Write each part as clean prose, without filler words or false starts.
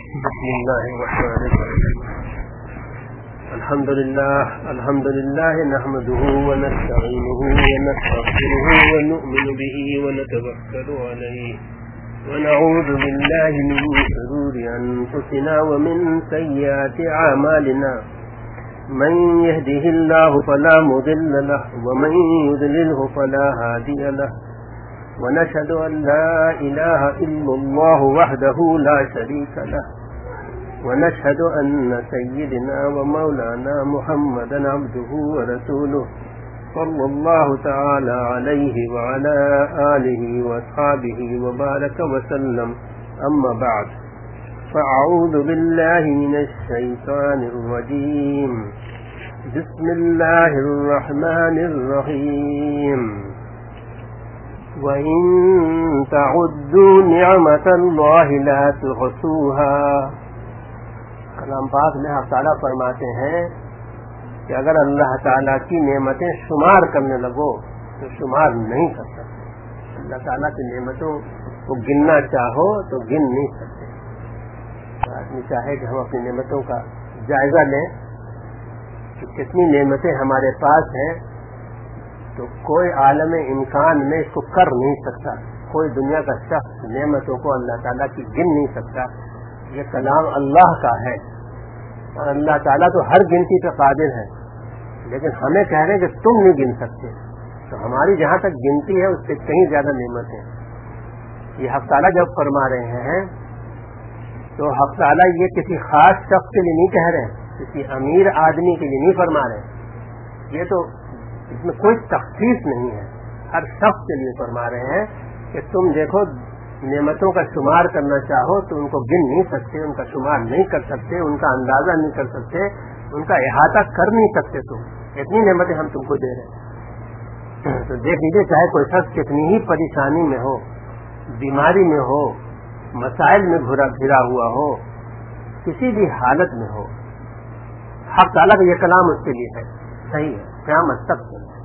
بسم الله الرحمن الرحيم. الحمد لله نحمده ونستعينه ونستغفره ونؤمن به ونتوكل عليه ونعوذ بالله من شرور أنفسنا ومن سيئات أعمالنا. من يهده الله فلا مضل له ومن يضلله فلا هادي له. ونشهد أن لا إله إلا الله وحده لا شريك له. ونشهد أن سيدنا ومولانا محمدا عبده ورسوله صلى الله تعالى عليه وعلى آله وأصحابه وبارك وسلم. أما بعد، فأعوذ بالله من الشيطان الرجيم. بسم الله الرحمن الرحيم. وَإِن تَعُدُّوا نِعْمَةَ اللَّهِ لَا تُحْصُوهَا. کلام پاک میں اللہ تعالیٰ فرماتے ہیں کہ اگر اللہ تعالیٰ کی نعمتیں شمار کرنے لگو تو شمار نہیں کر سکتے. اللہ تعالیٰ کی نعمتوں کو گننا چاہو تو گن نہیں سکتے. آدمی چاہے کہ ہم اپنی نعمتوں کا جائزہ لیں کہ کتنی نعمتیں ہمارے پاس ہیں، تو کوئی عالم امکان میں اس کو کر نہیں سکتا. کوئی دنیا کا شخص نعمتوں کو اللہ تعالیٰ کی گن نہیں سکتا. یہ کلام اللہ کا ہے اور اللہ تعالیٰ تو ہر گنتی پہ قادر ہے، لیکن ہمیں کہہ رہے ہیں کہ تم نہیں گن سکتے. تو ہماری جہاں تک گنتی ہے اس سے کہیں زیادہ نعمت ہے. یہ حق تعالیٰ جب فرما رہے ہیں تو حق تعالیٰ یہ کسی خاص شخص کے لیے نہیں کہہ رہے ہیں، کسی امیر آدمی کے لیے نہیں فرما رہے. یہ تو اس میں کوئی تخصیص نہیں ہے، ہر شخص کے لیے فرما رہے ہیں کہ تم دیکھو نعمتوں کا شمار کرنا چاہو تو ان کو گن نہیں سکتے، ان کا شمار نہیں کر سکتے، ان کا اندازہ نہیں کر سکتے، ان کا احاطہ کر نہیں سکتے. تم اتنی نعمتیں ہم تم کو دے رہے ہیں. تو دیکھ لیجیے، چاہے کوئی شخص کتنی ہی پریشانی میں ہو، بیماری میں ہو، مسائل میں گھرا ہوا ہو، کسی بھی حالت میں ہو، حق تعالیٰ کا یہ کلام اس کے لیے ہے، صحیح ہے. قیامت تک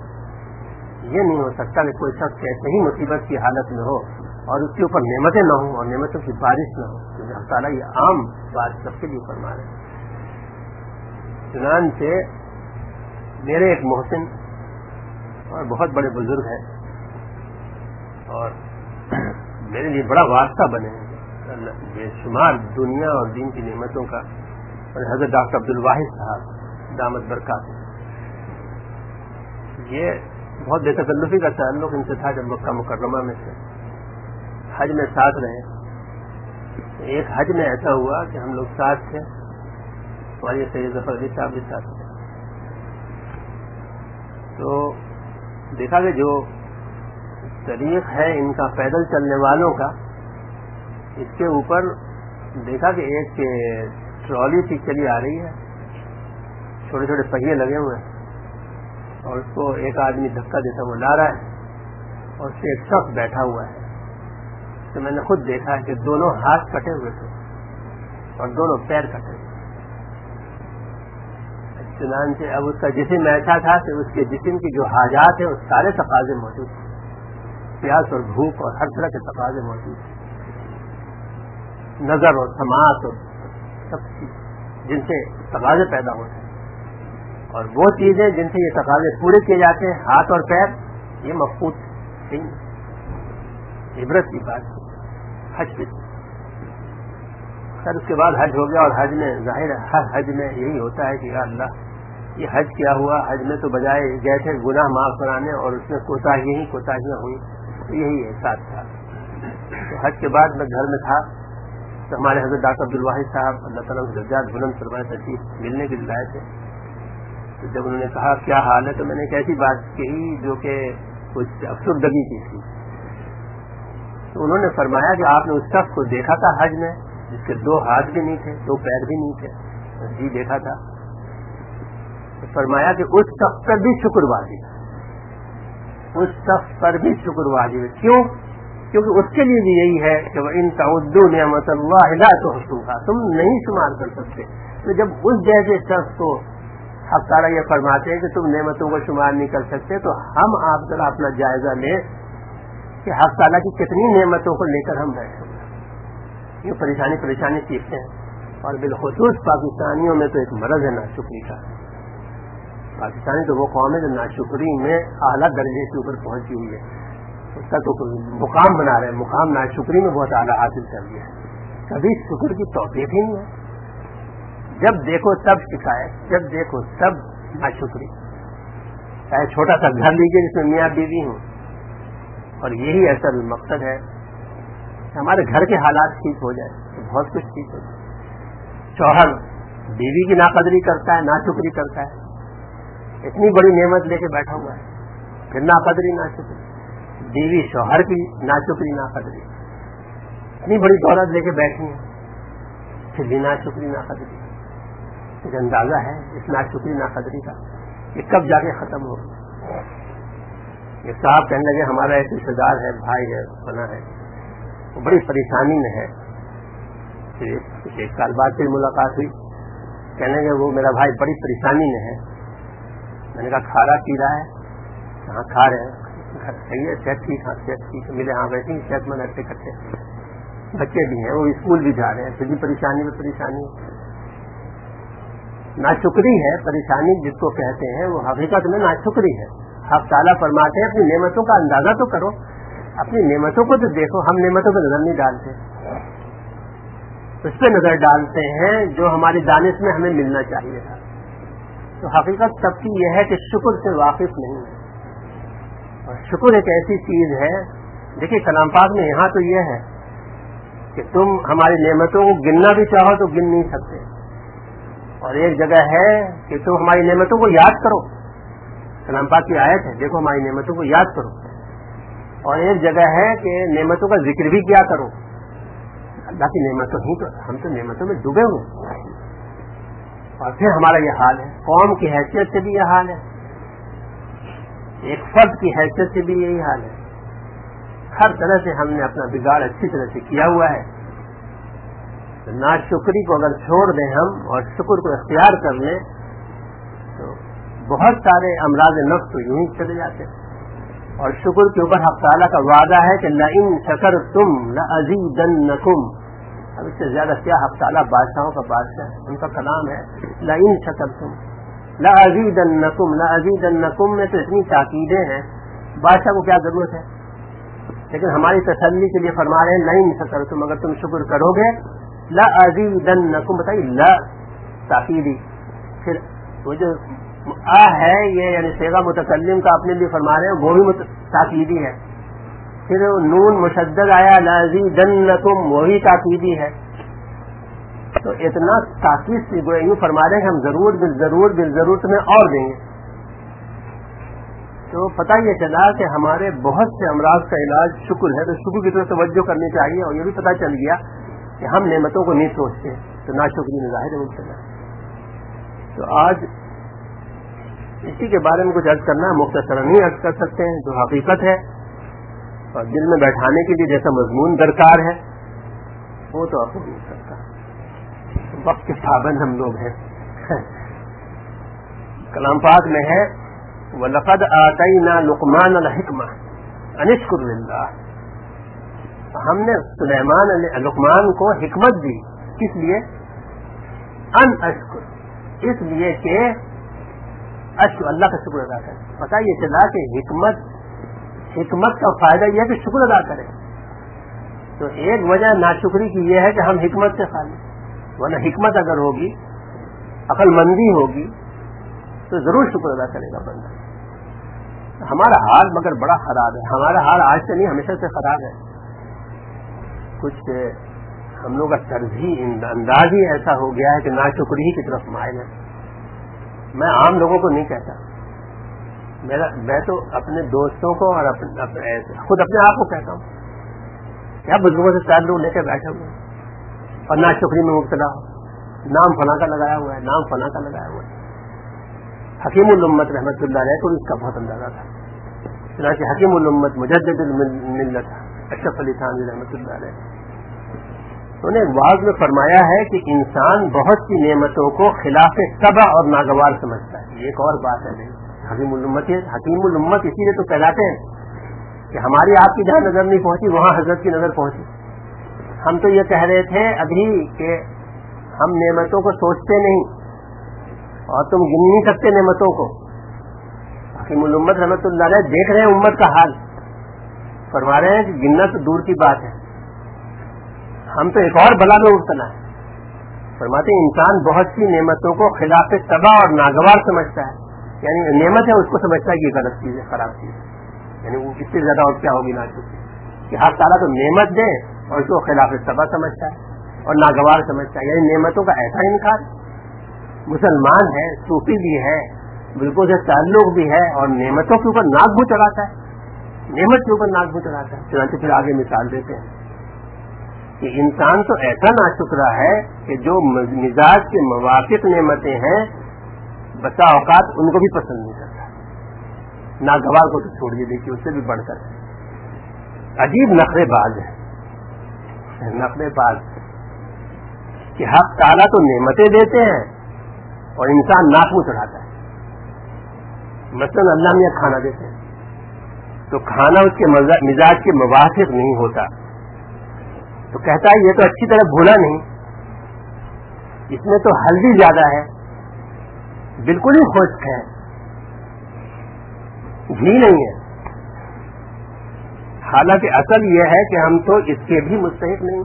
یہ نہیں ہو سکتا کہ کوئی شخص ایسے ہی مصیبت کی حالت میں ہو اور اس کے اوپر نعمتیں نہ ہوں اور نعمتوں کی بارش نہ ہو، کیونکہ اللہ تعالیٰ یہ عام بات سب کے لیے فرما رہے ہیں. چنانچہ میرے ایک محسن اور بہت بڑے بزرگ ہیں اور میرے لیے بڑا واسطہ بنے ہیں بے شمار دنیا اور دین کی نعمتوں کا، اور حضرت ڈاکٹر عبدالواحد صاحب دامت برکات. یہ بہت بے تکلفی کا تعلق ان سے تھا. جب مکہ مکرمہ میں سے حج میں ساتھ رہے، ایک حج میں ایسا ہوا کہ ہم لوگ ساتھ تھے اور یہ سید ظفر علی صاحب بھی ساتھ تھے. تو دیکھا کہ جو طریق ہے ان کا پیدل چلنے والوں کا، اس کے اوپر دیکھا کہ ایک ٹرالی سی چلی آ رہی ہے، چھوٹے چھوٹے پہیے لگے ہوئے ہیں، اور اس کو ایک آدمی دھکا دیتا وہ لا رہا ہے اور اس پہ ایک شخص بیٹھا ہوا ہے. تو میں نے خود دیکھا ہے کہ دونوں ہاتھ کٹے ہوئے تھے اور دونوں پیر کٹے ہوئے. چنانچہ اب اس کا جسم ایسا تھا کہ اس کے جسم کی جو حاجات ہیں اس سارے تقاضے موجود تھے، پیاس اور بھوک اور ہر طرح کے تقاضے موجود تھے، نظر اور سماعت اور سب جن سے تقاضے پیدا ہوتے ہیں. اور وہ چیزیں جن سے یہ تقاضے پورے کیے جاتے ہیں، ہاتھ اور پیر، یہ مفقود نہیں. عبرت کی بات حج پہ. خیر اس کے بعد حج ہو گیا، اور حج میں ظاہر ہے ہر حج میں یہی ہوتا ہے کہ یا اللہ یہ حج کیا ہوا. حج میں تو بجائے گئے تھے گناہ معاف کرانے اور اس میں کوتاہیاں ہوئی، یہی احساس تھا. تو حج کے بعد میں گھر میں تھا تو ہمارے حضرت ڈاکٹر عبدالواحد صاحب اللہ تعالیٰ کے درجات بلند فرمائے تشریف ملنے کے لیے آئے تھے. تو جب انہوں نے کہا کیا حال ہے، تو میں نے ایک ایسی بات کہی جو کہ کچھ افسردگی کی تھی. تو انہوں نے فرمایا کہ آپ نے اس شخص کو دیکھا تھا حج میں جس کے 2 ہاتھ بھی نہیں تھے، 2 پیر بھی نہیں تھے؟ جی دیکھا تھا. تو فرمایا کہ اس شخص پر بھی شکر واجب ہے، اس شخص پر بھی شکر واجب ہے. کیوں؟ کیونکہ اس کے لیے بھی یہی ہے کہ وَإِن تَعُدُّوا نِعْمَةَ اللَّهِ لَا تُحْصُوهَا، تم نہیں شمار کر سکتے. تو جب اس جیسے شخص کو حق تعالیٰ یہ فرماتے ہیں کہ تم نعمتوں کو شمار نہیں کر سکتے، تو ہم آپ ذرا اپنا جائزہ لیں کہ حق تعالیٰ کی کتنی نعمتوں کو لے کر ہم بیٹھے. یہ پریشانی سیکھتے ہیں. اور بالخصوص پاکستانیوں میں تو ایک مرض ہے ناشکری کا. پاکستانی تو وہ قوم ہے جو ناشکری میں اعلیٰ درجے کے اوپر پہنچی ہوئی ہے. اس کا تو مقام بنا رہے ہیں, مقام ناشکری میں بہت اعلیٰ حاصل کر لیا ہے. کبھی شکر کی توفیق ہی نہیں ہے. جب دیکھو سب شکایت, جب دیکھو سب ناشکری. چاہے چھوٹا سا گھر لیجیے جس میں میاں بیوی ہوں, اور یہی اصل مقصد ہے کہ ہمارے گھر کے حالات ٹھیک ہو جائے تو بہت کچھ ٹھیک ہو جائے. شوہر بیوی کی ناقدری کرتا ہے, ناشکری کرتا ہے, اتنی بڑی نعمت لے کے بیٹھا ہوا ہے, پھر ناقدری ناشکری. بیوی شوہر کی ناشکری ناقدری, اتنی بڑی دولت لے کے بیٹھی ہے, پھر بھی ناشکری ناقدری. ایک اندازہ ہے اس ناشکری ناقدری کا یہ کب جا کے ختم ہوگا. یہ صاحب کہنے لگے ہمارا ایک رشتے دار ہے, بھائی ہے, بنا ہے, وہ بڑی پریشانی میں ہے. ایک سال بعد پھر ملاقات ہوئی, کہنے لگے وہ میرا بھائی بڑی پریشانی میں ہے. میں نے کہا کھا رہا پی رہا ہے؟ کہاں کھا رہے ہیں, گھر صحیح ہے, صحت ٹھیک, ہاں صحت ٹھیک ملے, ہاں ویسے ہی صحت مند اچھے کٹھے, بچے بھی ہیں, وہ اسکول بھی جا رہے ہیں, پھر بھی پریشانی میں پریشانی. ناشکری ہے پریشانی جس کو کہتے ہیں, وہ حقیقت میں ناشکری ہے. آپ تعالیٰ فرماتے ہیں اپنی نعمتوں کا اندازہ تو کرو, اپنی نعمتوں کو تو دیکھو. ہم نعمتوں پہ نظر نہیں ڈالتے, اس پہ نظر ڈالتے ہیں جو ہماری دانش میں ہمیں ملنا چاہیے تھا. تو حقیقت سب کی یہ ہے کہ شکر سے واقف نہیں ہے, اور شکر ایک ایسی چیز ہے. دیکھیے کلام پاک میں یہاں تو یہ ہے کہ تم ہماری نعمتوں کو گننا بھی چاہو تو گن نہیں سکتے, اور ایک جگہ ہے کہ تم ہماری نعمتوں کو یاد کرو. کلام پاک کی آیت ہے, دیکھو ہماری نعمتوں کو یاد کرو. اور ایک جگہ ہے کہ نعمتوں کا ذکر بھی کیا کرو. اللہ کی نعمتوں ہی تو, ہم تو نعمتوں میں ڈوبے ہوئے. اور پھر ہمارا یہ حال ہے, قوم کی حیثیت سے بھی یہ حال ہے, ایک فرد کی حیثیت سے بھی یہی حال ہے. ہر طرح سے ہم نے اپنا بگاڑ اچھی طرح سے کیا ہوا ہے. ناشکری کو اگر چھوڑ دیں ہم اور شکر کو اختیار کر لیں تو بہت سارے امراض نفس تو یوں ہی چلے جاتے ہیں. اور شکر کے اوپر حق تعالیٰ کا وعدہ ہے کہ لئن شکرتم لأزیدنکم. اب اس سے زیادہ کیا حق تعالیٰ بادشاہوں کا بادشاہ ہے, ان کا کلام ہے لئن شکرتم لأزیدنکم. لأزیدنکم میں تو اتنی تاکیدیں ہیں, بادشاہ کو کیا ضرورت ہے, لیکن ہماری تسلی کے لیے فرما رہے ہیں لئن شکرتم, اگر تم شکر کرو گے لأزیدنکم. بتائیے لا تاکیدی, پھر وہ جو ہے یہ یعنی صیغہ متکلم کا اپنے لیے فرما رہے ہیں وہ بھی تاکیدی ہے. پھر نون مشدد آیا لأزیدنکم, وہی تاکیدی ہے. تو اتنا تاکید سے گویا یوں فرما رہے ہیں کہ ہم ضرور بالضرور تمہیں اور دیں گے. تو پتہ یہ چلا کہ ہمارے بہت سے امراض کا علاج شکر ہے, تو شکر کی طرف توجہ کرنی چاہیے. اور یہ بھی پتہ چل گیا کہ ہم نعمتوں کو نہیں سوچتے, تو ناشکری میں ظاہر ہے مبتلا. تو آج اسی کے بارے میں کچھ عرض کرنا ہے, مختصراً ہی عرض کر سکتے ہیں جو حقیقت ہے, اور دل میں بیٹھانے کے لیے جیسا مضمون درکار ہے وہ تو آپ کو نہیں سکتا. وقت کے پابند ہم لوگ ہیں. کلام پاک میں ہے وَلَقَدْ آتَيْنَا لُقْمَانَ الْحِكْمَةَ أَنِ اشْكُرْ لِلَّهِ. ہم نے لقمان کو حکمت دی, کس لیے؟ ان اشکر, اس لیے کہ اشکر اللہ کا شکر ادا کرے. پتہ یہ چلا کہ حکمت کا فائدہ یہ ہے کہ شکر ادا کرے. تو ایک وجہ ناشکری کی یہ ہے کہ ہم حکمت سے خالی, ورنہ حکمت اگر ہوگی, عقل مندی ہوگی تو ضرور شکر ادا کرے گا بندہ. ہمارا حال مگر بڑا خراب ہے. ہمارا حال آج سے نہیں ہمیشہ سے خراب ہے. کچھ ہم لوگ کا طرز ہی انداز ہی ایسا ہو گیا ہے کہ ناشکری ہی کی طرف مائل ہے. میں عام لوگوں کو نہیں کہتا, میں تو اپنے دوستوں کو اور خود اپنے آپ کو کہتا ہوں کیا بزرگوں سے تعلق لے کے بیٹھے ہوئے اور ناشکری میں مبتلا ہو. نام فلاں کا لگایا ہوا ہے, نام فلاں کا لگایا ہوا ہے. حکیم الامت رحمۃ اللہ علیہ کو اس کا بہت اندازہ تھا. چنانچہ حکیم الامت مجدد الملت اشرف علی تھانوی رحمۃ اللہ علیہ انہوں نے واضح میں فرمایا ہے کہ انسان بہت سی نعمتوں کو خلاف طبع اور ناگوار سمجھتا ہے. یہ ایک اور بات ہے. حکیم الامت اسی لیے تو کہلاتے ہیں کہ ہماری آپ کی جہاں نظر نہیں پہنچی وہاں حضرت کی نظر پہنچی. ہم تو یہ کہہ رہے تھے ابھی کہ ہم نعمتوں کو سوچتے نہیں اور تم گن نہیں سکتے نعمتوں کو. حکیم الامت رحمۃ اللہ علیہ دیکھ رہے ہیں امت کا حال, فرما رہے ہیں کہ گننا تو دور کی بات ہے, ہم تو ایک اور بلا میں مبتلا ہے. فرماتے ہیں انسان بہت سی نعمتوں کو خلاف تباہ اور ناگوار سمجھتا ہے, یعنی نعمت ہے اس کو سمجھتا ہے کہ یہ غلط چیز ہے, خراب چیز ہے, یعنی وہ اس سے زیادہ اور کیا ہوگی ناچیز کہ حق تعالیٰ تو نعمت دے اور اس کو خلاف تباہ سمجھتا ہے اور ناگوار سمجھتا ہے, یعنی نعمتوں کا ایسا انکار. مسلمان ہے, صوفی بھی ہے, بالکل سے تعلق بھی ہے اور نعمتوں کے اوپر ناک منہ چڑھاتا ہے, نعمت کے اوپر ناک منہ چڑھاتا ہے. چنانچہ پھر آگے مثال دیتے ہیں کہ انسان تو ایسا ناشکرا ہے کہ جو مزاج کے موافق نعمتیں ہیں بسا اوقات ان کو بھی پسند نہیں کرتا, ناگوار کو تو چھوڑیے, دیکھیے اس سے بھی بڑھ کر عجیب نخرے باز ہے, نخرے باز کہ حق تعالیٰ تو نعمتیں دیتے ہیں اور انسان ناک منہ چڑھاتا ہے. مثلاً اللہ نے کھانا دیتے ہیں تو کھانا اس کے مزاج کے موافق نہیں ہوتا, تو کہتا ہے یہ تو اچھی طرح بھونا نہیں, اس میں تو ہلدی زیادہ ہے, بالکل ہی خشک ہے, گھی نہیں ہے. حالانکہ اصل یہ ہے کہ ہم تو اس کے بھی مستحق نہیں,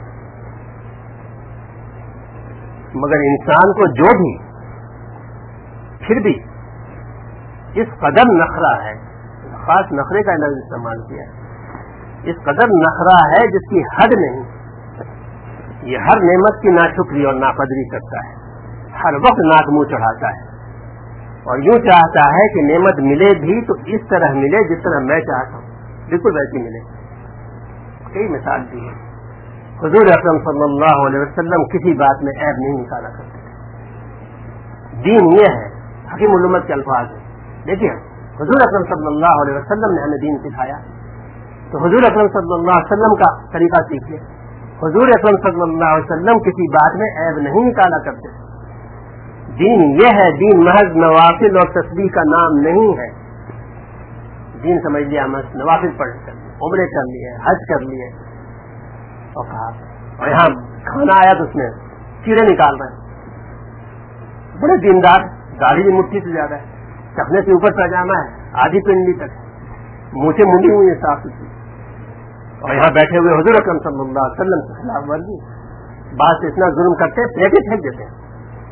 مگر انسان کو جو بھی پھر بھی اس قدر نخرا ہے, خاص نخرے کا لفظ استعمال کیا ہے, اس قدر نخرا ہے جس کی حد نہیں. یہ ہر نعمت کی ناشکری اور ناقدری کرتا ہے, ہر وقت ناک منہ چڑھاتا ہے اور یوں چاہتا ہے کہ نعمت ملے بھی تو اس طرح ملے جس طرح میں چاہتا ہوں, بالکل ویسی ملے. کئی مثال دی ہے. حضور اکرم صلی اللہ علیہ وسلم کسی بات میں عیب نہیں نکالا کرتے تھے. دین یہ ہے, حکیم الامت کے الفاظ ہیں. دیکھیے حضور اکرم صلی اللہ علیہ وسلم نے ہمیں دین سکھایا, تو حضور اکرم صلی اللہ علیہ وسلم کا طریقہ سیکھیے. حضور اکرم صلی اللہ علیہ وسلم کسی بات میں عیب نہیں نکالا کرتے. دین یہ ہے, دین محض نوافل اور تسبیح کا نام نہیں ہے. دین سمجھ لیا محض نوافل پڑھ کر عمرے کر لیے, حج کر لیے, اور کہا اور یہاں کھانا آیا تو اس میں چیرے نکال رہے ہیں, بڑے دیندار, داڑھی بھی مٹھی سے زیادہ ہے, چپنے سے اوپر پاجامہ ہے, آدھی پنڈلی تک, منہ سے منڈی ہوئی ہے صاف ستھری, اور یہاں بیٹھے ہوئے حضور اکرم صلی اللہ علیہ وسلم کے خلاف ورزی, بات سے اتنا ظلم کرتے ہیں پلیٹیں پھینک دیتے ہیں.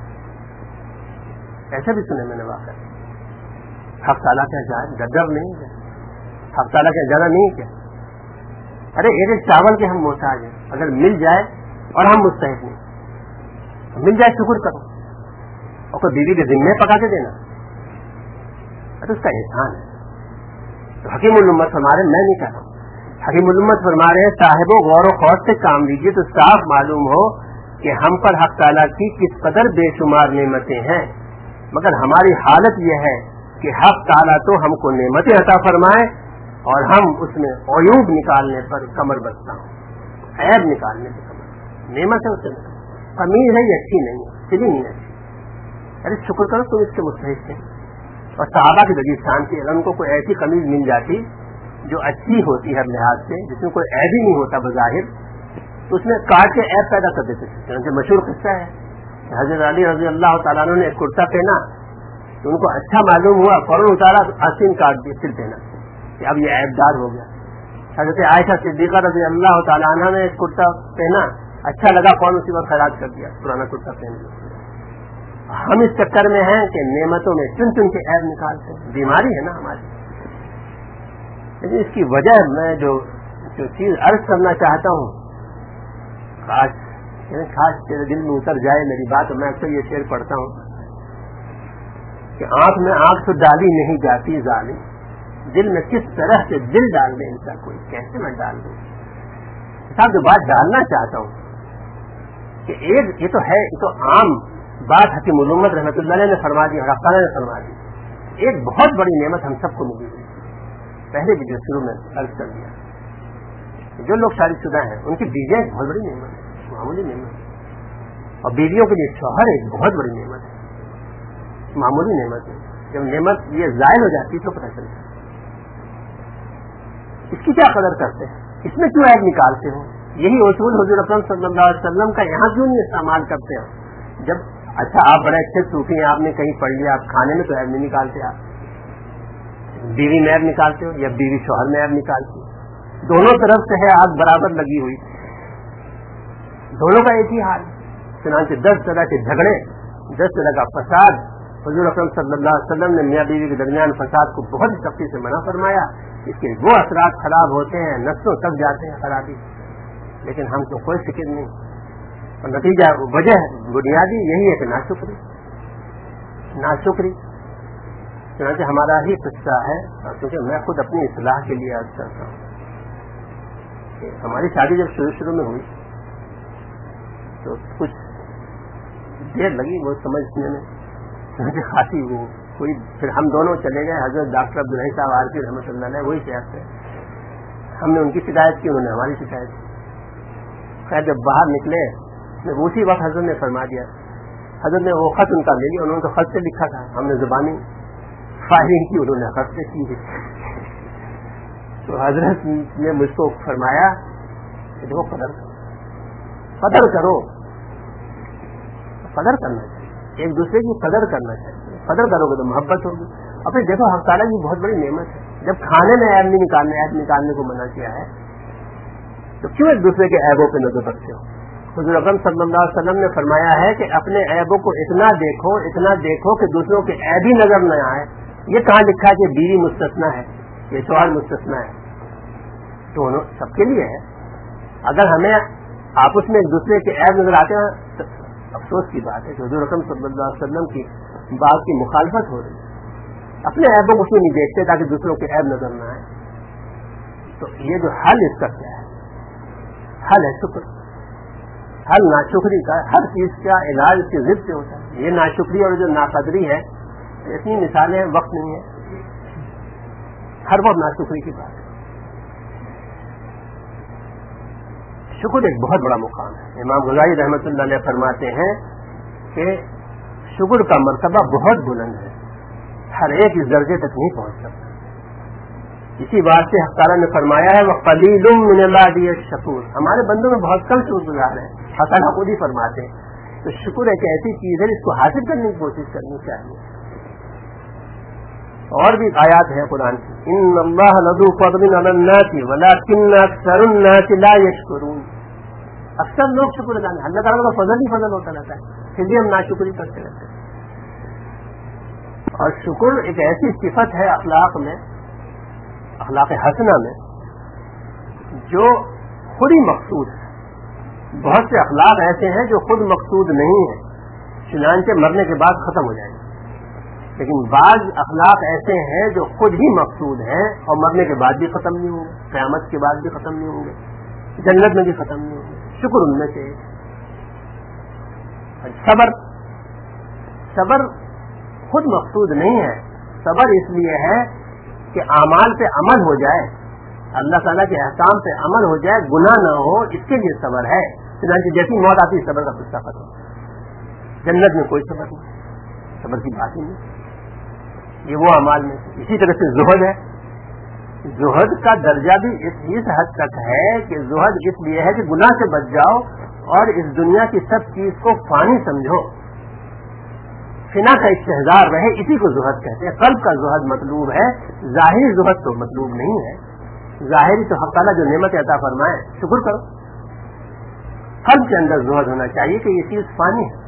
ایسا بھی سنے میں نے واقعہ. حق تعالیٰ کا جان گدر نہیں ہے, حق تعالیٰ کا جانا نہیں کیا. ارے ایک چاول کے ہم محتاج ہیں, اگر مل جائے اور ہم مستحق نہیں, مل جائے شکر کرو, اور کوئی بیوی کے ذمے پکا کے دینا تو اس کا احسان ہے. تو حکیم الامت فرما رہے, میں نہیں کہہ رہا ہوں, حکیم الامت فرما رہے ہیں صاحب غور و خوض سے کام لیجیے تو صاف معلوم ہو کہ ہم پر حق تعالیٰ کی کس قدر بے شمار نعمتیں ہیں, مگر ہماری حالت یہ ہے کہ حق تعالیٰ تو ہم کو نعمتیں عطا فرمائے اور ہم اس میں عیوب نکالنے پر کمر بستہ ہوں, عیب نکالنے پر کمر. نعمت ہے, اس سے قمیض ہے یہ اچھی نہیں ہے, سلی نہیں اچھی, ارے شکر کرو تم اس کے مستحق تھے. اور صحابہ کے رجستان کی اگر ان کو کوئی ایسی قمیض مل جاتی جو اچھی ہوتی ہر لحاظ سے, جس میں کوئی عیب ہی نہیں ہوتا بظاہر, تو اس میں کاٹ کے عیب پیدا کر دیتے تھے. چنانچہ مشہور قصہ ہے کہ حضرت علی رضی اللہ تعالیٰ عنہ نے ایک کرتا پہنا تو ان کو اچھا معلوم ہوا, فوراً اتارا, آستین کاٹ دی, پھر پہنا کہ اب یہ عیب دار ہو گیا. حضرت عائشہ صدیقہ رضی اللہ تعالیٰ عنہ نے ایک کرتا پہنا, اچھا لگا, فوراً اسی وقت خیرات کر دیا, پرانا کرتا پہن لیا. ہم اس چکر میں ہیں کہ نعمتوں میں چن چن کے عیب نکالتے ہیں. بیماری ہے نا ہماری. لیکن اس کی وجہ میں جو چیز عرض کرنا چاہتا ہوں, خاص تیرے دل میں اتر جائے میری بات. میں اکثر یہ شعر پڑھتا ہوں کہ آنکھ میں آنکھ تو ڈالی نہیں جاتی ظالم, دل میں کس طرح سے دل ڈال دے ان کا کوئی, کیسے میں ڈال دوں. صاحب جو بات ڈالنا چاہتا ہوں کہ ایک یہ تو ہے, یہ تو عام بات حکیم الامت رحمۃ اللہ علیہ نے فرما دی, حق تعالیٰ نے فرما دی. ایک بہت بڑی نعمت ہم سب کو ملی ہے. پہلے بھی جو شروع میں عرض کر دیا, جو لوگ شادی شدہ ہیں ان کی بیویاں ایک بہت بڑی نعمت ہے, معمولی نعمت ہے, اور بیویوں کے لیے شوہر ایک بہت بڑی نعمت ہے, معمولی نعمت ہے. جب نعمت یہ ظاہر ہو جاتی ہے تو پتہ چلتا ہے اس کی کیا قدر کرتے ہیں, اس میں کیوں عیب نکالتے ہو, یہی اصول حضور اکرم صلی اللہ علیہ وسلم کا یہاں کیوں نہیں استعمال کرتے ہو؟ جب اچھا آپ بڑے اچھے صوفی ہیں، آپ نے کہیں پڑھ لیا، آپ کھانے میں تو عیب نہیں نکالتے، آپ بیوی میں عیب نکالتے ہو یا بیوی شوہر میں عیب نکالتی ہو؟ دونوں طرف سے ہے آگ برابر لگی ہوئی، دونوں کا ایک ہی حال۔ چنانچہ 10 طرح کے جھگڑے، 10 طرح کا فساد، حضور اکرم صلی اللہ علیہ وسلم نے میاں بیوی کے درمیان فساد کو بہت سختی سے منع فرمایا۔ اس کے وہ اثرات خراب ہوتے ہیں، نسلوں تک جاتے ہیں خرابی، لیکن ہم کو کوئی فکر نہیں، اور نتیجہ وجہ بنیادی یہی ہے کہ ناشکری۔ چنانچہ ہمارا ہی قصہ ہے، کیونکہ میں خود اپنی اصلاح کے لیے عرض کرتا ہوں کہ ہماری شادی جب شروع میں ہوئی تو کچھ دیر لگی وہ سمجھنے میں، خاصی وہ کوئی، پھر ہم دونوں چلے گئے حضرت ڈاکٹر عبدالحی صاحب عارفی رحمۃ اللہ علیہ، وہی شہر سے، ہم نے ان کی شکایت کی، انہوں نے ہماری شکایت کی۔ خیر جب باہر نکلے اسی وقت حضرت نے فرما دیا، حضرت نے وہ خط ان کا لے لیا، انہوں نے تو خط سے لکھا تھا، ہم نے زبانی فائرنگ کی، انہوں نے خط سے کی۔ تو حضرت نے مجھ کو فرمایا کہ دیکھو قدر کرو، قدر کرنا چاہیے، ایک دوسرے کی قدر کرنا چاہیے، قدر کرو گے تو محبت ہوگی۔ اور پھر دیکھو حق تعالیٰ کی بہت بڑی نعمت ہے، جب کھانے میں عیب نکالنے کو منع کیا ہے تو کیوں ایک دوسرے کے عیبوں پہ نظر رکھتے ہو؟ حضور اکرم صلی اللہ علیہ وسلم نے فرمایا ہے کہ اپنے عیبوں کو اتنا دیکھو کہ دوسروں کے عیب ہی نظر نہ آئے۔ یہ کہاں لکھا ہے کہ بیوی مستثنا ہے، یہ شوہر مستثنا ہے؟ دونوں سب کے لیے ہے۔ اگر ہمیں آپس میں ایک دوسرے کے عیب نظر آتے ہیں تو افسوس کی بات ہے کہ حضور اکرم صلی اللہ علیہ وسلم کی بات کی مخالفت ہو رہی ہے۔ اپنے عیبوں کو کیوں نہیں دیکھتے تاکہ دوسروں کے عیب نظر نہ آئے؟ تو یہ جو حل اس کا کیا ہے؟ حل ہے شکر۔ حل ناشکری کا، ہر چیز کا علاج اس کی ضد سے ہوتا ہے۔ یہ ناشکری اور جو ناقدری ہے، اتنی مثالیں وقت نہیں ہے، ہر وقت ناشکری کی بات ہے۔ شکر ایک بہت بڑا مقام ہے۔ امام غزالی رحمۃ اللہ علیہ فرماتے ہیں کہ شکر کا مرتبہ بہت بلند ہے، ہر ایک اس درجے تک نہیں پہنچ سکتا۔ اسی بات سے حق تعالیٰ نے فرمایا ہے وَقَلِيلٌ مِّنَ عِبَادِيَ الشَّكُورُ، ہمارے بندوں میں بہت کم شکر گزار ہیں۔ حق تعالیٰ خود ہی فرماتے ہیں۔ تو شکر ایک ایسی چیز ہے جس کو حاصل کرنے کی کوشش کرنی چاہیے۔ اور بھی آیات ہیں قرآن کی، إِنَّ اللَّهَ لَذُو فَضْلٍ عَلَى النَّاسِ وَلَٰكِنَّ أَكْثَرَ النَّاسِ لَا يَشْكُرُونَ۔ اکثر لوگ شکر ادا نہیں، اللہ تعالیٰ کا فضل ہی فضل ہوتا رہتا ہے، پھر بھی ہم ناشکری کرتے رہتے ہیں۔ اور شکر ایک ایسی صفت ہے اخلاق میں، اخلاق حسنہ میں، جو خود ہی مقصود ہے۔ بہت سے اخلاق ایسے ہیں جو خود مقصود نہیں ہیں، چنانچہ مرنے کے بعد ختم ہو جائیں گے، لیکن بعض اخلاق ایسے ہیں جو خود ہی مقصود ہیں اور مرنے کے بعد بھی ختم نہیں ہوں گے، قیامت کے بعد بھی ختم نہیں ہوں گے، جنت میں بھی ختم نہیں ہوں گے۔ شکر ان میں سے صبر خود مقصود نہیں ہے، صبر اس لیے ہے کہ اعمال پہ عمل ہو جائے، اللہ تعالیٰ کے احکام پہ عمل ہو جائے، گناہ نہ ہو، اس کے لیے صبر ہے۔ چنانچہ جیسی موت آتی ہے صبر کا قصہ ختم۔ جنت میں کوئی صبر نہیں، صبر کی بات ہی نہیں، یہ وہ اعمال میں۔ اسی طرح سے زہد ہے، زہد کا درجہ بھی اس حد تک ہے کہ زہد اس لیے ہے کہ گناہ سے بچ جاؤ اور اس دنیا کی سب چیز کو فانی سمجھو، فنا کا استحضار رہے، اسی کو زہد کہتے ہیں۔ قلب کا زہد مطلوب ہے، ظاہری زہد تو مطلوب نہیں ہے۔ ظاہری تو حق تعالیٰ جو نعمت عطا فرمائے شکر کرو، قلب کے اندر زہد ہونا چاہیے کہ یہ چیز فانی ہے۔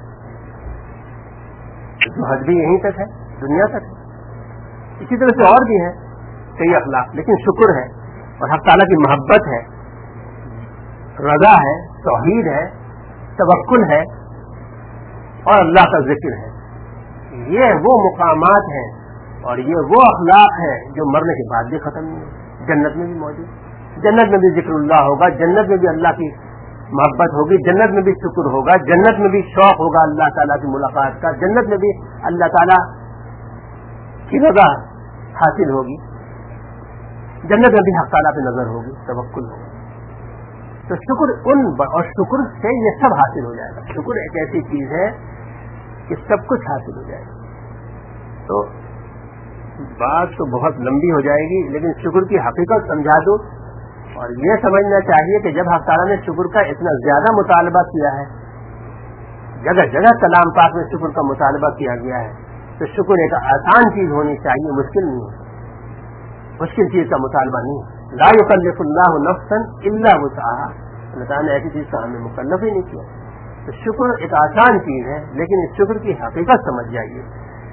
زہد بھی یہیں تک ہے، دنیا تک ہے۔ اسی طرح سے اور بھی ہے کئی اخلاق، لیکن شکر ہے اور حق تعالیٰ کی محبت ہے، رضا ہے، توحید ہے، توکل ہے اور اللہ کا ذکر ہے۔ یہ وہ مقامات ہیں اور یہ وہ اخلاق ہیں جو مرنے کے بعد بھی ختم نہیں ہوتے، جنت میں بھی موجود۔ جنت میں بھی ذکر اللہ ہوگا، جنت میں بھی اللہ کی محبت ہوگی، جنت میں بھی شکر ہوگا، جنت میں بھی شوق ہوگا اللہ تعالیٰ کی ملاقات کا، جنت میں بھی اللہ تعالیٰ کی رضا حاصل ہوگی، جنت میں بھی حق تعالیٰ پہ نظر ہوگی، توکل ہوگا۔ تو شکر اور شکر سے یہ سب حاصل ہو جائے گا۔ شکر ایک ایسی چیز ہے کہ سب کچھ حاصل ہو جائے گا۔ تو بات تو بہت لمبی ہو جائے گی، لیکن شکر کی حقیقت سمجھا دو۔ اور یہ سمجھنا چاہیے کہ جب حق تعالیٰ نے شکر کا اتنا زیادہ مطالبہ کیا ہے، جگہ جگہ کلام پاک میں شکر کا مطالبہ کیا گیا ہے، تو شکر ایک آسان چیز ہونی چاہیے، مشکل نہیں ہے، مشکل چیز کا مطالبہ نہیں ہے۔ لا یکلف اللہ نفسا الا وسعها، اللہ تعالیٰ نے ایسی چیز کا ہمیں مکلف ہی نہیں کیا۔ تو شکر ایک آسان چیز ہے، لیکن اس شکر کی حقیقت سمجھ جائیے۔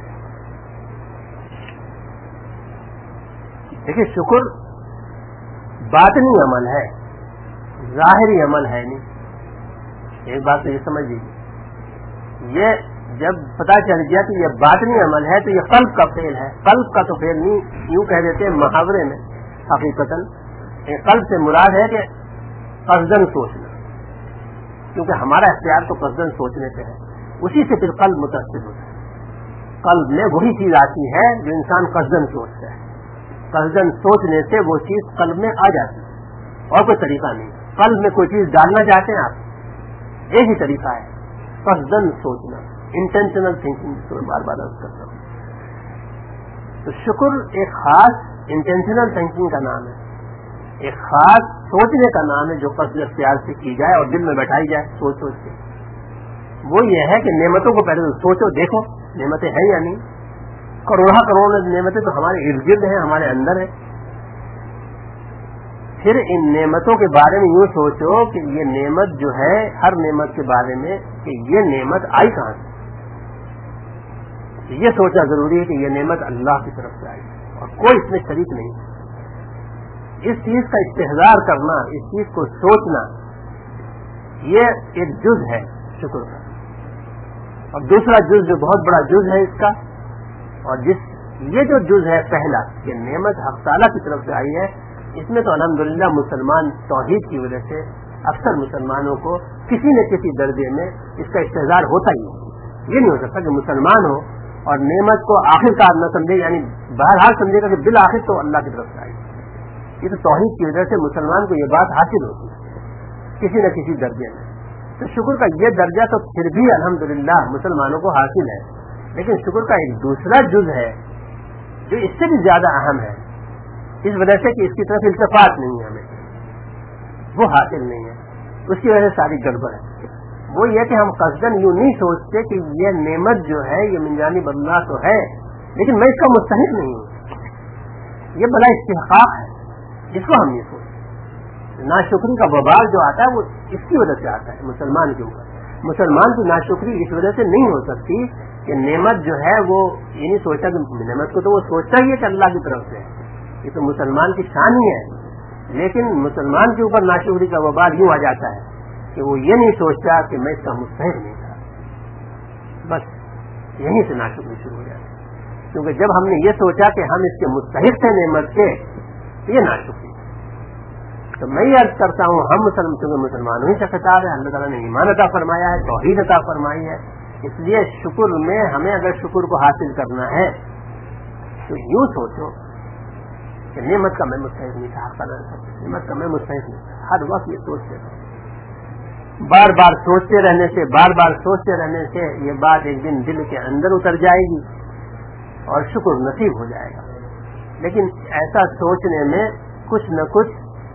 دیکھیے شکر باطنی عمل ہے، ظاہری عمل ہے نہیں۔ ایک بات تو یہ سمجھ لیجیے، یہ جب پتہ چل گیا کہ یہ باطنی عمل ہے تو یہ قلب کا فعل ہے۔ قلب کا تو فعل نہیں، یوں کہہ دیتے ہیں محاورے میں، حقیقتاً قلب سے مراد ہے کہ قصدن سوچنا، کیونکہ ہمارا اختیار تو قصدن سوچنے پہ ہے، اسی سے پھر قلب متاثر ہوتا ہے۔ قلب میں وہی چیز آتی ہے جو انسان قصدن سوچتا ہے، قصدن سوچنے سے وہ چیز قلب میں آ جاتی ہے، اور کوئی طریقہ نہیں۔ قلب میں کوئی چیز ڈالنا چاہتے ہیں آپ، ایک ہی طریقہ ہے، قصدن سوچنا، انٹینشنل تھنکنگ، جس کو میں بار بار عرض کرتا ہوں۔ تو شکر ایک خاص انٹینشنل تھنکنگ کا نام ہے، ایک خاص سوچنے کا نام ہے جو قصد اختیار سے کی جائے اور دل میں بیٹھائی جائے سوچ سوچ کے۔ وہ یہ ہے کہ نعمتوں کو پہلے سوچو، دیکھو نعمتیں ہیں یا نہیں۔ کروڑا کروڑ نعمتیں تو ہمارے ارد گرد ہیں، ہمارے اندر ہیں۔ پھر ان نعمتوں کے بارے میں یوں سوچو کہ یہ نعمت جو ہے، ہر نعمت کے بارے میں کہ یہ نعمت آئی کہاں سے۔ یہ سوچنا ضروری ہے کہ یہ نعمت اللہ کی طرف سے آئی اور کوئی اس میں شریک نہیں۔ اس چیز کا استحضار کرنا، اس چیز کو سوچنا، یہ ایک جز ہے شکر کا۔ اور دوسرا جز جو بہت بڑا جز ہے اس کا، اور یہ جو جز ہے پہلا کہ نعمت حق تعالیٰ کی طرف سے آئی ہے، اس میں تو الحمدللہ مسلمان توحید کی وجہ سے اکثر مسلمانوں کو کسی نہ کسی درجے میں اس کا استحضار ہوتا ہی ہے۔ یہ نہیں ہو سکتا کہ مسلمان ہو اور نعمت کو آخر کار نہ سمجھے، یعنی بہرحال سمجھے گا کہ بالآخر تو اللہ کی طرف سے آئی۔ یہ تو توحید کی وجہ سے مسلمان کو یہ بات حاصل ہوتی ہے کسی نہ کسی درجے میں۔ تو شکر کا یہ درجہ تو پھر بھی الحمدللہ مسلمانوں کو حاصل ہے، لیکن شکر کا ایک دوسرا جز ہے جو اس سے بھی زیادہ اہم ہے، اس وجہ سے کہ اس کی طرف التفات نہیں ہے، ہمیں وہ حاصل نہیں ہے، اس کی وجہ سے ساری گڑبڑ ہے۔ وہ یہ کہ ہم قصدن یوں نہیں سوچتے کہ یہ نعمت جو ہے یہ من جانب اللہ تو ہے، لیکن میں اس کا مستحق نہیں ہوں، یہ بلا استحقاق ہے، جس کو ہم نہیں سوچتے۔ ناشکری کا وبال جو آتا ہے وہ اس کی وجہ سے آتا ہے مسلمان کے اوپر۔ مسلمان کی ناشکری اس وجہ سے نہیں ہو سکتی کہ نعمت جو ہے وہ یہ نہیں سوچتا کہ نعمت کو تو وہ سوچتا ہی ہے کہ اللہ کی طرف سے ہے، یہ تو مسلمان کی شان ہی ہے، لیکن مسلمان کے اوپر ناشکری کا وبال یوں آ جاتا ہے کہ وہ یہ نہیں سوچتا کہ میں اس کا مستحق نہیں تھا، بس یہیں سے ناشکری شروع ہو جاتی ہے۔ کیونکہ جب ہم نے یہ سوچا کہ ہم اس کے مستحق تھے نعمت کے، تو یہ ناشکری۔ تو میں یہ عرض کرتا ہوں، ہم مسلمانوں ہی کا خطاب ہے، اللہ تعالیٰ نے ایمان عطا فرمایا ہے، توحید عطا فرمائی ہے، اس لیے شکر میں ہمیں اگر شکر کو حاصل کرنا ہے تو یوں سوچو کہ نعمت کا میں مستحق نہیں تھا، نعمت کا میں مستحق نہیں تھا، ہر وقت یہ سوچتے رہو۔ بار بار سوچتے رہنے سے، بار بار سوچتے رہنے سے یہ بات ایک دن دل کے اندر اتر جائے گی اور شکر نصیب ہو جائے گا۔ لیکن ایسا سوچنے میں کچھ نہ کچھ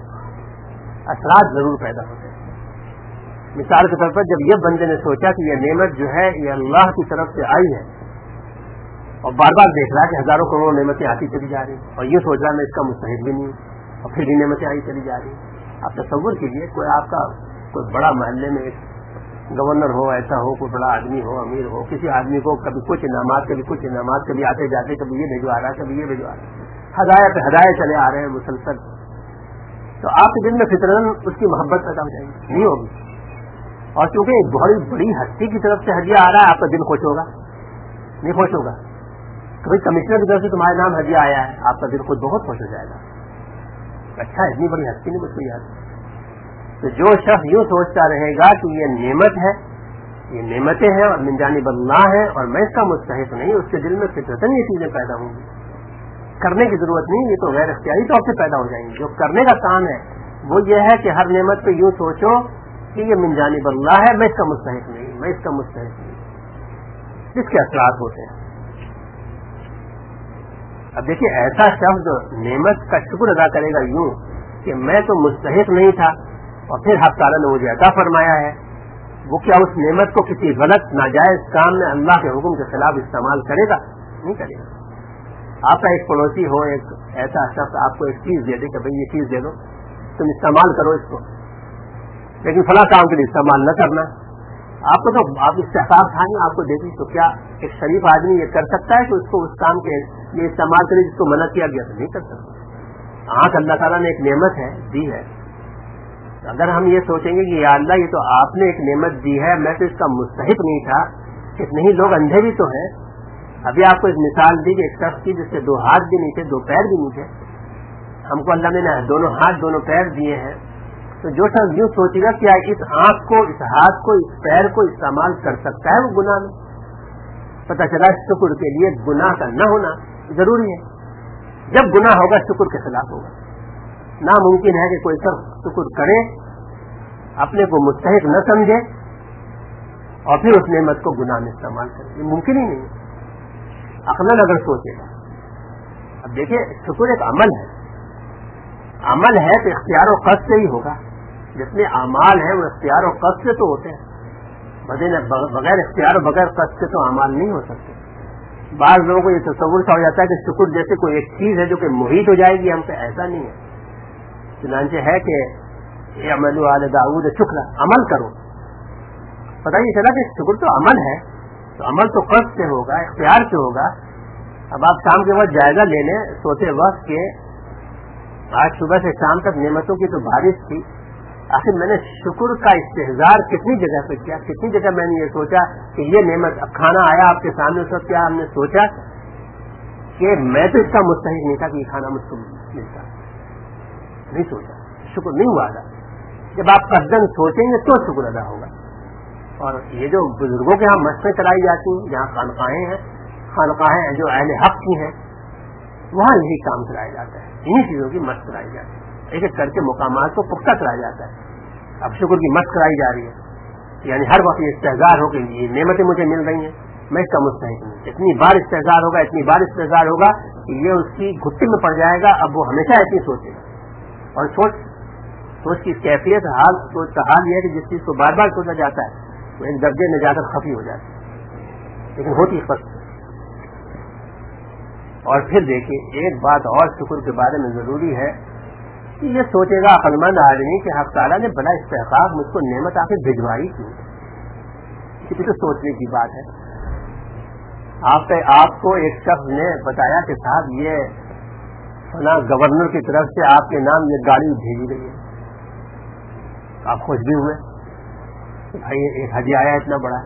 اثرات ضرور پیدا ہوتے ہیں۔ مثال کے طور پر جب یہ بندے نے سوچا کہ یہ نعمت جو ہے یہ اللہ کی طرف سے آئی ہے، اور بار بار دیکھ رہا کہ ہزاروں کروڑ نعمتیں آتی چلی جا رہی، اور یہ سوچ رہا میں اس کا مستحق بھی نہیں ہوں، اور پھر بھی نعمتیں آئی چلی جا رہی۔ آپ تصور کیجیے کوئی آپ کا کوئی بڑا محلے میں گورنر ہو، ایسا ہو، کوئی بڑا آدمی ہو، امیر ہو، کسی آدمی کو کبھی کچھ انعامات، کبھی کچھ انعامات، کبھی آتے جاتے، کبھی یہ بھجوا رہا ہے، کبھی یہ بھجوا رہا ہے، ہدایہ پہ ہدایہ چلے آ رہے ہیں مسلسل، تو آپ کے دل میں فطرتاً اس کی محبت پیدا ہو جائے گی، نہیں ہوگی۔ اور چونکہ ایک بڑی بڑی ہستی کی طرف سے ہدیہ آ رہا ہے، آپ کا دل خوش ہوگا؟ نہیں خوش ہوگا؟ کبھی کمشنر کی طرف سے تمہارے نام ہدیہ آیا ہے، آپ کا دل خود بہت خوش ہو جائے گا، اچھا اتنی بڑی ہستی نے مجھ کو یاد۔ تو جو شخص یوں سوچتا رہے گا کہ یہ نعمت ہے، یہ نعمتیں ہیں اور من جانب اللہ ہے اور میں اس کا مستحق نہیں، اس کے دل میں فطرتاً یہ چیزیں پیدا ہوں گی، کرنے کی ضرورت نہیں، یہ تو غیر اختیاری طور سے پیدا ہو جائیں گی۔ جو کرنے کا کام ہے وہ یہ ہے کہ ہر نعمت پہ یوں سوچو کہ یہ من جانب اللہ ہے، میں اس کا مستحق نہیں، میں اس کا مستحق نہیں، اس کے اثرات ہوتے ہیں۔ اب دیکھیے ایسا شخص جو نعمت کا شکر ادا کرے گا یوں کہ میں تو مستحق نہیں تھا اور پھر حق تعالیٰ نے مجھے عطا فرمایا ہے، وہ کیا اس نعمت کو کسی غلط ناجائز کام میں اللہ کے حکم کے خلاف استعمال کرے گا؟ نہیں کرے گا۔ آپ کا ایک پڑوسی ہو، ایک ایسا شخص آپ کو ایک چیز دے دے کہ بھائی یہ چیز دے دو، تم استعمال کرو اس کو، لیکن فلاں کام کے لیے استعمال نہ کرنا، آپ کو تو آپ استحقاق تھا نہیں، آپ کو دے دی، تو کیا ایک شریف آدمی یہ کر سکتا ہے کہ اس کو اس کام کے لیے استعمال کرے جس کو منع کیا گیا؟ تو نہیں کر سکتا۔ آنکھ اللہ تعالیٰ نے ایک نعمت ہے دی ہے، اگر ہم یہ سوچیں گے کہ یا اللہ یہ تو آپ نے ایک نعمت دی ہے، میں تو اس کا مستحق نہیں تھا، کتنے ہی لوگ اندھے بھی تو ہیں۔ ابھی آپ کو ایک مثال دی کہ ایک شخص کی جس سے 2 ہاتھ بھی نہیں تھے، 2 پیر بھی نہیں تھے، ہم کو اللہ نے 2 ہاتھ 2 پیر دیے ہیں، تو جو شخص یوں سوچے گا کیا اس آنکھ کو، اس ہاتھ کو، اس پیر کو استعمال کر سکتا ہے وہ گناہ میں؟ پتہ چلا شکر کے لیے گناہ کا نہ ہونا ضروری ہے۔ جب گناہ ہوگا شکر کے خلاف ہوگا، ناممکن ہے کہ کوئی شخص شکر کرے، اپنے کو مستحق نہ سمجھے اور پھر اس نعمت کو گناہ میں استعمال کرے، یہ ممکن ہی نہیں ہے۔ عقلاً اگر سوچے گا، اب دیکھیں شکر ایک عمل ہے، عمل ہے تو اختیار و قصد سے ہی ہوگا، جتنے اعمال ہیں وہ اختیار و قصد سے تو ہوتے ہیں، بغیر اختیار و بغیر قصد سے تو اعمال نہیں ہو سکتے۔ بعض لوگوں کو یہ تصور سا ہو جاتا ہے کہ شکر جیسے کوئی ایک چیز ہے جو کہ محیط ہو جائے گی ہم سے، ایسا نہیں ہے۔ چنانچہ ہے کہ اعملوا آل داؤد شکرا، عمل کرو، پتہ یہ چلا کہ شکر تو عمل ہے، تو عمل تو قصد سے ہوگا، اختیار سے ہوگا۔ اب آپ شام کے وقت جائزہ لے لیں سوتے وقت کہ آج صبح سے شام تک نعمتوں کی تو بارش تھی، آخر میں نے شکر کا استحضار کتنی جگہ پہ کیا، کتنی جگہ میں نے یہ سوچا کہ یہ نعمت، اب کھانا آیا آپ کے سامنے، اس وقت کیا ہم نے سوچا کہ میں تو اس کا مستحق نہیں تھا کہ یہ کھانا مجھ کو ملتا، نہیں سوچا، شکر نہیں ہوا ادا۔ جب آپ قصدن سوچیں گے تو شکر ادا ہوگا۔ اور یہ جو بزرگوں کے یہاں مشقیں چلائی جاتی ہیں، جہاں خانقاہیں جو اہل حق کی ہیں، وہاں یہی کام کرایا جاتا ہے، انہی چیزوں کی مشق کرائی جاتی ہے، ایک ایک کر کے مقامات کو پختہ کرایا جاتا ہے۔ اب شکر کی مشق کرائی جا رہی ہے، یعنی ہر وقت یہ استحضار ہو کہ یہ نعمتیں مجھے مل رہی ہیں، میں اس کا مستحق نہیں، اتنی بار استحضار ہوگا، اتنی بار استحضار ہوگا کہ یہ اس کی گھٹی میں پڑ جائے گا، اب وہ ہمیشہ ایسی سوچے گا۔ اور سوچ کی کیفیت، سوچ کا حال یہ ہے کہ جس چیز کو بار بار سوچا جاتا ہے وہ ایک درجے میں جا کر خفی ہو جاتی ہے، لیکن ہوتی قصد۔ اور پھر دیکھیے ایک بات اور شکر کے بارے میں ضروری ہے کہ یہ سوچے گا عقلمند آدمی کہ حق تعالیٰ نے بڑا استحقاق مجھ کو نعمت آخر بھجوائی کیوں، یہ تو سوچنے کی بات ہے۔ آپ کو ایک شخص نے بتایا کہ صاحب یہ فلاں گورنر کی طرف سے آپ کے نام یہ گاڑی بھیجی گئی ہے، آپ خوش بھی ہوئے کہ بھائی ایک ہدیہ آیا اتنا بڑا،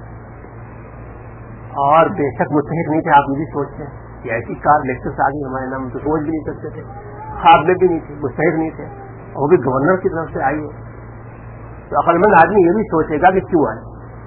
اور بے شک مستحق نہیں تھے آپ، مجھے سوچتے ہیں کہ ایسی کار لیکسس آ گئی ہمارے نام، تو سوچ بھی نہیں سکتے تھے، خواب میں بھی نہیں تھے، مستحق نہیں تھے، اور وہ بھی گورنر کی طرف سے آئی ہے۔ تو عقلمند آدمی یہ بھی سوچے گا کہ کیوں آئی،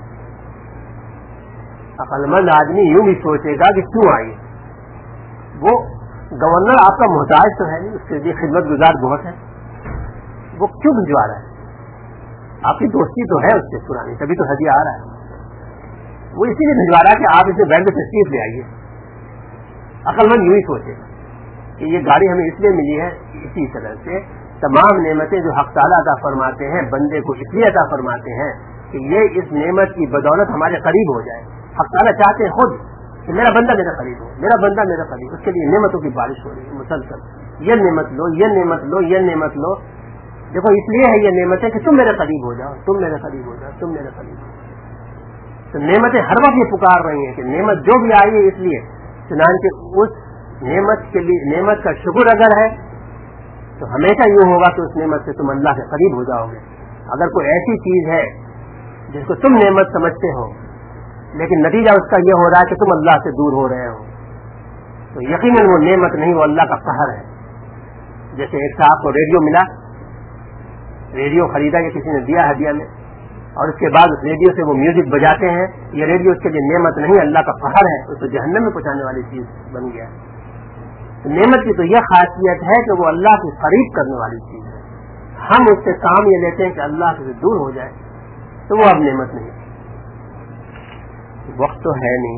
عقلمند آدمی یوں بھی سوچے گا کہ کیوں آئی۔ وہ گورنر آپ کا محتاج تو ہے نہیں، اس کے لیے خدمت گزار بہت ہے، وہ کیوں بھجوا رہا ہے؟ آپ کی دوستی تو ہے اس سے پرانی، تبھی تو ہدیہ آ رہا ہے، وہ اسی لیے بھجوا رہا ہے کہ آپ اسے بیٹھ کے تشریف لے آئیے۔ عقلمند یوں ہی سوچے کہ یہ گاڑی ہمیں اس لیے ملی ہے، اسی طرح سے تمام نعمتیں جو حق تعالیٰ عطا فرماتے ہیں بندے کو اس لیے عطا فرماتے ہیں کہ یہ اس نعمت کی بدولت ہمارے قریب ہو جائے۔ حق تعالیٰ چاہتے ہیں خود کہ میرا بندہ میرے قریب ہو، میرا بندہ میرے قریب، اس کے لیے نعمتوں کی بارش ہو رہی ہے مسلسل، یہ نعمت لو، یہ نعمت لو، یہ نعمت لو۔ دیکھو اس لیے ہے یہ نعمتیں کہ تم میرے قریب ہو جاؤ، تم میرے قریب ہو جاؤ، تم میرے قریب ہو جاؤ۔ تو نعمتیں ہر وقت یہ پکار رہی ہیں کہ نعمت جو بھی آئی ہے اس لیے، چنانچہ اس نعمت کے لیے، نعمت کا شکر اگر ہے تو ہمیشہ یوں ہوگا کہ اس نعمت سے تم اللہ کے قریب ہو جاؤ گے۔ اگر کوئی ایسی چیز ہے جس کو تم نعمت سمجھتے ہو لیکن نتیجہ اس کا یہ ہو رہا ہے کہ تم اللہ سے دور ہو رہے ہو، تو یقیناً وہ نعمت نہیں، وہ اللہ کا قہر ہے۔ جیسے ایک صاحب کو ریڈیو ملا، ریڈیو خریدا یا کسی نے دیا ہدیہ میں، اور اس کے بعد اس ریڈیو سے وہ میوزک بجاتے ہیں، یہ ریڈیو اس کے لیے نعمت نہیں، اللہ کا قہر ہے، اس کو جہنم میں پہنچانے والی چیز بن گیا ہے۔ نعمت کی تو یہ خاصیت ہے کہ وہ اللہ سے قریب کرنے والی چیز ہے، ہم اس سے کام یہ لیتے ہیں کہ اللہ سے دور ہو جائے، تو وہ اب نعمت نہیں۔ وقت تو ہے نہیں،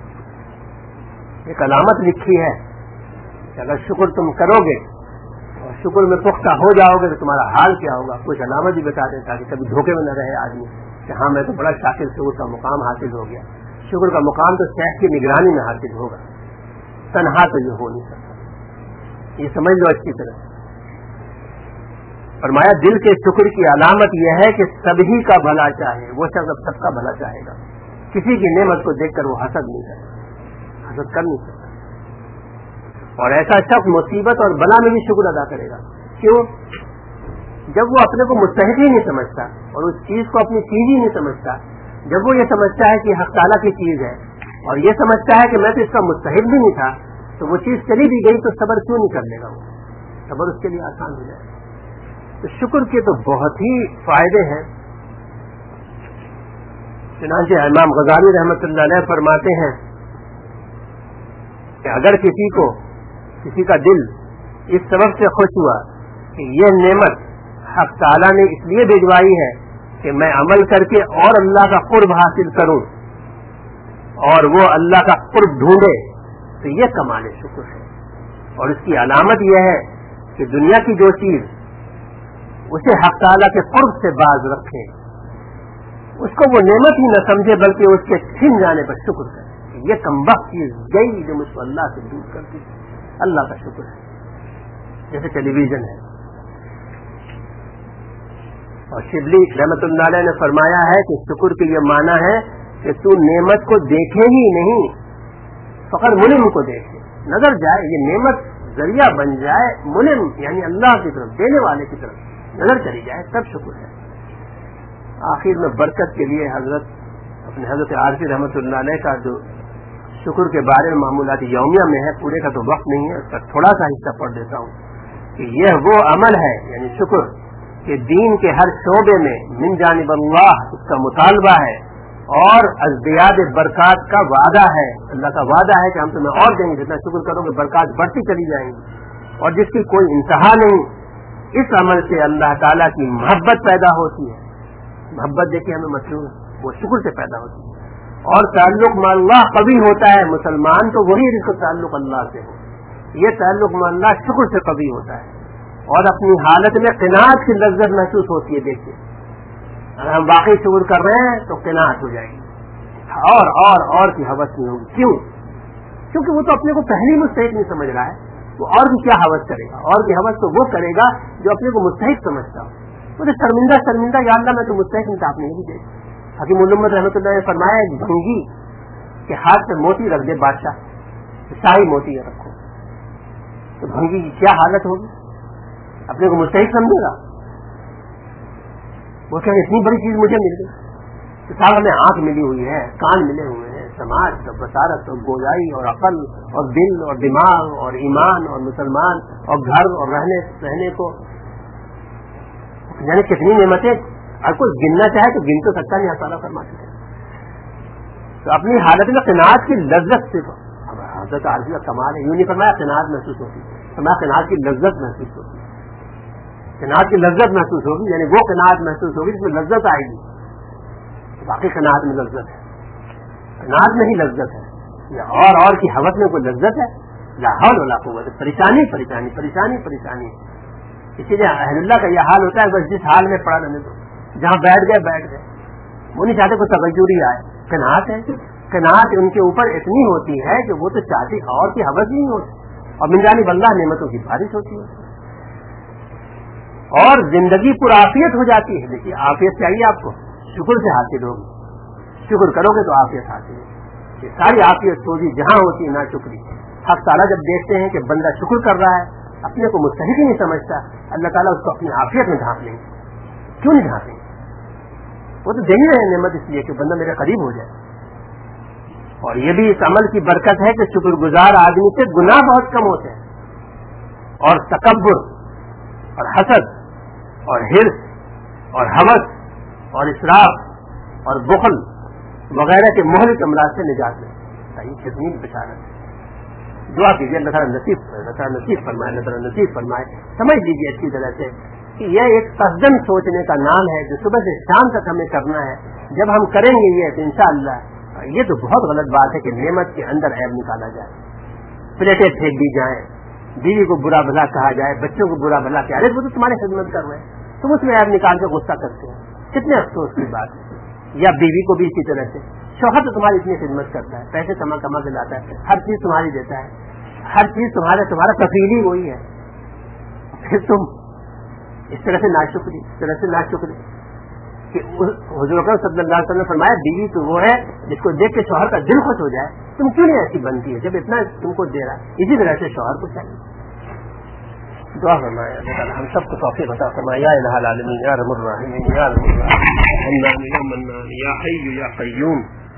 ایک علامت لکھی ہے کہ اگر شکر تم کرو گے اور شکر میں پختہ ہو جاؤ گے تو تمہارا حال کیا ہوگا. کچھ علامت بھی بتا دیں تاکہ کبھی دھوکے میں نہ رہے آدمی کہ ہاں میں تو بڑا شاکر شکر کا مقام حاصل ہو گیا. شکر کا مقام تو شیخ کی نگرانی میں حاصل ہوگا, تنہا تو یہ ہو نہیں سکتا. یہ سمجھ لو اچھی طرح. فرمایا دل کے شکر کی علامت یہ ہے کہ سبھی کا بھلا چاہے. وہ شخص سب کا بھلا چاہے گا, کسی کی نعمت کو دیکھ کر وہ حسد نہیں کرے, حسد کر نہیں سکتا. اور ایسا شخص مصیبت اور بلا میں بھی شکر ادا کرے گا. کیوں؟ جب وہ اپنے کو مستحق ہی نہیں سمجھتا اور اس چیز کو اپنی چیز ہی نہیں سمجھتا, جب وہ یہ سمجھتا ہے کہ حق تعالیٰ کی چیز ہے اور یہ سمجھتا ہے کہ میں تو اس کا مستحق بھی نہیں تھا, تو وہ چیز چلی بھی گئی تو صبر کیوں نہیں کر لے گا؟ وہ صبر اس کے لیے آسان ہو جائے. تو شکر کے تو بہت ہی فائدے ہیں. چنانچہ امام غزالی رحمۃ اللہ علیہ فرماتے ہیں کہ اگر کسی کا دل اس سبب سے خوش ہوا کہ یہ نعمت حق تعالیٰ نے اس لیے بھجوائی ہے کہ میں عمل کر کے اور اللہ کا قرب حاصل کروں اور وہ اللہ کا قرب ڈھونڈے, تو یہ کمال شکر ہے. اور اس کی علامت یہ ہے کہ دنیا کی جو چیز اسے حق تعالیٰ کے قرب سے باز رکھے, اس کو وہ نعمت ہی نہ سمجھے بلکہ اس کے چھن جانے پر شکر کرے. یہ کمبخت چیز گئی جو مجھ کو اللہ سے دور کرتی, اللہ کا شکر ہے. جیسے ٹیلی ویژن ہے. اور شبلی رحمت اللہ علیہ نے فرمایا ہے کہ شکر کے یہ معنی ہے کہ تو نعمت کو دیکھے ہی نہیں, فقط منعم کو دیکھے, نظر جائے, یہ نعمت ذریعہ بن جائے, منعم یعنی اللہ کی طرف, دینے والے کی طرف نظر چلی جائے, تب شکر ہے. آخر میں برکت کے لیے حضرت عارفی رحمت اللہ علیہ کا جو شکر کے بارے میں معمولات یومیہ میں ہے, پورے کا تو وقت نہیں ہے, اس کا تھوڑا سا حصہ پڑھ دیتا ہوں کہ یہ وہ عمل ہے یعنی شکر کہ دین کے ہر شعبے میں من جانب اللہ اس کا مطالبہ ہے اور ازدیاد برکات کا وعدہ ہے. اللہ کا وعدہ ہے کہ ہم تمہیں اور دیں گے, جتنا شکر کرو گے برکات بڑھتی چلی جائیں گی, اور جس کی کوئی انتہا نہیں. اس عمل سے اللہ تعالیٰ کی محبت پیدا ہوتی ہے. محبت دیکھیں ہمیں مطلوب وہ شکر سے پیدا ہوتی ہے. اور تعلق مع اللہ قوی ہوتا ہے. مسلمان تو وہی جس کا تعلق اللہ سے ہو, یہ تعلق مع اللہ شکر سے قوی ہوتا ہے. اور اپنی حالت میں قناعت کی لذت محسوس ہوتی ہے. دیکھیے اگر ہم واقعی شکر کر رہے ہیں تو قناعت ہو جائے گی اور کی حوث نہیں ہوگی. کیوں؟ کیونکہ وہ تو اپنے کو پہلی مستحق نہیں سمجھ رہا ہے, وہ اور بھی کیا حوث کرے گا؟ اور کی حوث تو وہ کرے گا جو اپنے کو مستحق سمجھتا ہو. وہ تو شرمندہ یا اللہ میں تو مستحق نہیں تھا, آپ نے بھی دیکھا. حکیم علامہ رحمۃ اللہ نے فرمایا بھنگی کے ہاتھ پہ موتی رکھ دے بادشاہ, شاہی موتی رکھو, تو بھنگی کی کیا حالت ہوگی؟ اپنے کو مستحق سمجھے گا. وہ کہ اتنی بڑی چیز مجھے مل گئی. تو صاحب ہمیں آنکھ ملی ہوئی ہے, کان ملے ہوئے ہیں, سماج اور بصارت اور گویائی اور عقل اور دل اور دماغ اور ایمان اور مسلمان اور گھر اور رہنے کو, یعنی کتنی نعمتیں. اگر کوئی گننا چاہے تو گن تو سکتا نہیں, اللہ تعالیٰ فرماتے ہیں. تو اپنی حالت میں قناعت کی لذت سے, حضرت عارفی کا کمال ہے, یوں نہیں فرمایا قناعت محسوس ہوتی, فرمایا قناعت کی لذت محسوس ہوتی. قناعت کی لذت محسوس ہوگی یعنی وہ قناعت محسوس ہوگی جس میں لذت آئے گی. باقی قناعت میں لذت ہے, قناعت میں ہی لذت ہے. یا اور کی حوث میں کوئی لذت ہے؟ لا حول ولا قوت. پریشانی پریشانی پریشانی پریشانی. اسی لیے اہل اللہ کا یہ حال ہوتا ہے, بس جس حال میں پڑا رہنے دو, جہاں بیٹھ گئے. وہ نہیں چاہتے کوئی تغیری آئے. قناعت ہے, قناعت ان کے اوپر اتنی ہوتی ہے کہ وہ تو چاہتی اور کی حوث نہیں ہوتی, اور من جانب اللہ نعمتوں کی بارش ہوتی ہے, اور زندگی پر عافیت ہو جاتی ہے. دیکھیے عافیت چاہیے آپ کو, شکر سے حاصل ہوگی. شکر کرو گے تو عافیت حاصل ہوگی. یہ ساری عافیت سوزی جہاں ہوتی ہے نا شکری. حق تعالیٰ جب دیکھتے ہیں کہ بندہ شکر کر رہا ہے, اپنے کو مستحق ہی نہیں سمجھتا, اللہ تعالیٰ اس کو اپنی عافیت میں ڈھانپ لیں گے. کیوں نہیں ڈھانپیں گے؟ وہ تو دے ہی رہے نعمت اس لیے کہ بندہ میرے قریب ہو جائے. اور یہ بھی اس عمل کی برکت ہے کہ شکر گزار آدمی سے گناہ بہت کم ہوتے ہیں, اور تکبر اور حسد اور حرص اور ہوس اور اسراف اور بخل وغیرہ کے مہلک امراض سے نجات ملتی ہے. کتنی بشارت ہے. دعا کیجیے اللہ تعالیٰ نصیب فرمائے, اللہ تعالیٰ نصیب فرمائے. سمجھ لیجیے اچھی طرح سے کہ یہ ایک قصدن سوچنے کا نام ہے جو صبح سے شام تک ہمیں کرنا ہے. جب ہم کریں گے یہ تو انشاءاللہ. یہ تو بہت غلط بات ہے کہ نعمت کے اندر عیب نکالا جائے, پلیٹیں پھینک دی جائیں, بیوی کو برا بھلا کہا جائے, بچوں کو برا بھلا کہا جائے, وہ تو تمہاری خدمت کر رہے ہیں, تم اس میں ایپ نکال کے غصہ کرتے ہو, کتنے افسوس کی بات ہے. یا بیوی کو بھی اسی طرح سے, شوہر تو تمہاری اتنی خدمت کرتا ہے, پیسے کما کے لاتا ہے, ہر چیز تمہاری دیتا ہے, ہر چیز تمہارا کفیل ہی وہی ہے, پھر تم اس طرح سے ناشکری کہ حضور اکرم صلی اللہ علیہ وسلم نے فرمایا بیوی تو وہ ہے جس کو دیکھ کے شوہر کا دل خوش ہو جائے, تم کیوں نہیں ایسی بنتی ہے جب اتنا تم کو دے رہا ہے. اسی طرح سے شوہر کو چاہیے. دعا فرمایا ہم سب کو توفیق عطا فرمایا. یا الہ العالمین یا ارحم الراحمین یا رب العالمین یا منان یا حی یا قیوم